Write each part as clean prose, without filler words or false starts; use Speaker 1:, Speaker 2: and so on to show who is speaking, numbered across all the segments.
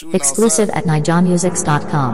Speaker 1: Exclusive at nijamusics.com.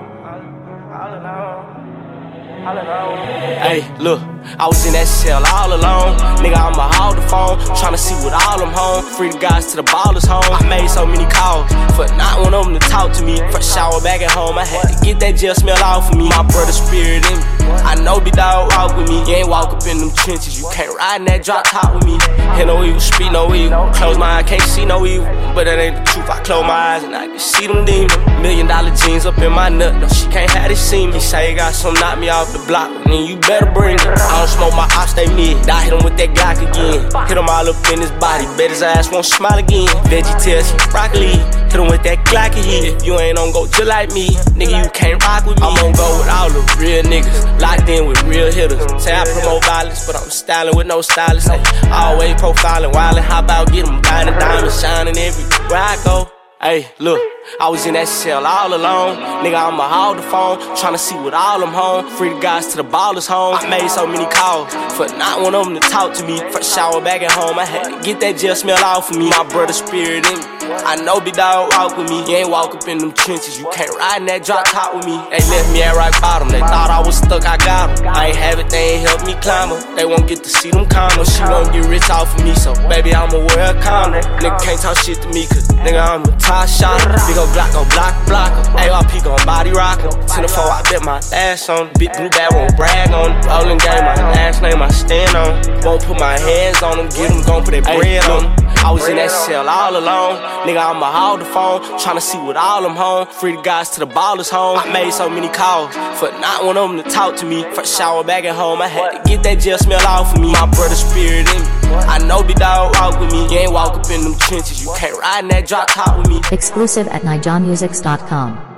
Speaker 2: Hey, look, I was in that cell all alone. Nigga, I'ma hold the phone, tryna see what all them home. Free the guys to the ballers home. I made so many calls, for not one of them to talk to me. Fresh shower back at home, I had to get that jail smell off of me. My brother's spirit in me, I know big dog walk with me. You ain't walk up in them trenches, you can't ride in that drop top with me. Hear no evil, speak no evil. Close my eyes, can't see no evil. But that ain't the truth, I close my eyes and I can see them demons. $1 million jeans up in my nut, no, she can't have this see me. He say he got some knock me off the block, then you better bring it. I don't smoke my ops, stay mid. I hit him with that Glock again. Hit him all up in his body, bet his ass won't smile again. Veggie tails, broccoli. Hit him with that Glock again. If you ain't on go just like me, nigga, you can't rock with me. I'm on go with all the real niggas, locked in with real hitters. Say I promote violence, but I'm styling with no stylist. Ay, always profiling, wildin', how about get them diamonds shining everywhere I go. Hey, look, I was in that cell all alone. Nigga, I'ma hold the phone, tryna see what all them home. Free the guys to the ballers home. I made so many calls, for not one of them to talk to me. Fresh shower back at home, I had to get that jail smell off of me. My brother's spirit in me, I know big dog walk with me. You ain't walk up in them trenches, you can't ride in that drop top with me. They left me at right bottom, they thought I was stuck, I got them. I ain't have it, they ain't help me climb up. They won't get to see them commas. She won't get rich off of me, so baby, I'ma wear a condom. Nigga can't talk shit to me, cause nigga, I'm a top shot. Big ol' Glock gon' block em. ARP gon' body rock em. 10 to 4, I bet my ass on. Big blue bag won't brag on it. Rolling game, my last name I stand on. Won't put my hands on them, get them, gon' put that bread on them. I was in that cell all alone. Nigga, I'ma hold the phone, tryna see what all them home. Free the guys to the ballers home. I made so many calls, for not one of them to talk to me. Fresh shower back at home, I had to get that jail smell off of me. My brother's spirit in me, I know big dog walk with me. You ain't walk up in them trenches, you can't ride in that drop top with me.
Speaker 1: Exclusive at nijamusics.com.